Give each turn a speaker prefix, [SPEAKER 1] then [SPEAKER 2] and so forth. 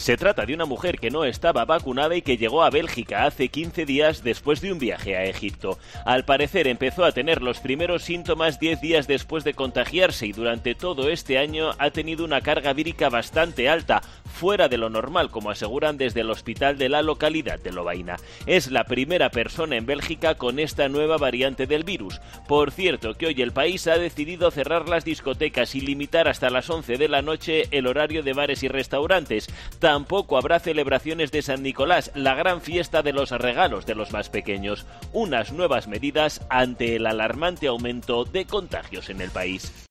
[SPEAKER 1] Se trata de una mujer que no estaba vacunada y que llegó a Bélgica hace 15 días después de un viaje a Egipto. Al parecer empezó a tener los primeros síntomas 10 días después de contagiarse y durante todo este año ha tenido una carga vírica bastante alta, fuera de lo normal, como aseguran desde el hospital de la localidad de Lovaina. Es la primera persona en Bélgica con esta nueva variante del virus. Por cierto, que hoy el país ha decidido cerrar las discotecas y limitar hasta las 11 de la noche el horario de bares y restaurantes. Tampoco habrá celebraciones de San Nicolás, la gran fiesta de los regalos de los más pequeños. Unas nuevas medidas ante el alarmante aumento de contagios en el país.